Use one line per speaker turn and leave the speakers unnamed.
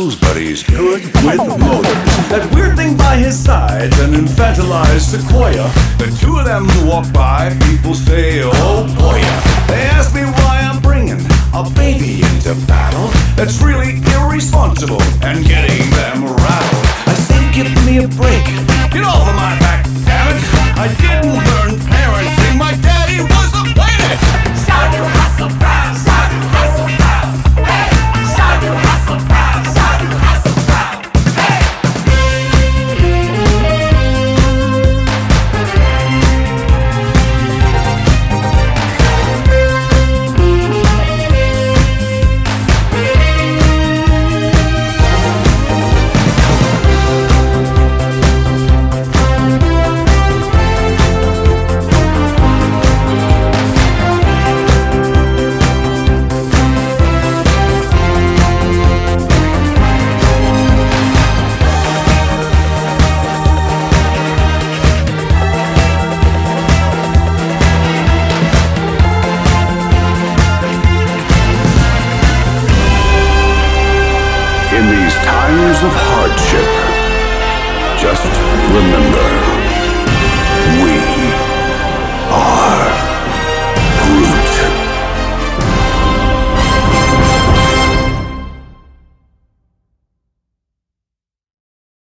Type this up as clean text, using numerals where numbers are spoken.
rules, but he's good with motives. That weird thing by his side, an infantilized sequoia. The two of them walk by, people say, oh boy. They ask me why I'm bringing a baby into battle. That's really irresponsible and getting them rattled. I say, give me a break, get off of my back, damn it. I didn't learn parenting, my daddy was a planet.
So you hustle proud, so you hustle proud, hey. So you hustle proud, so you hustle proud, hey.
In these times of hardship, just remember,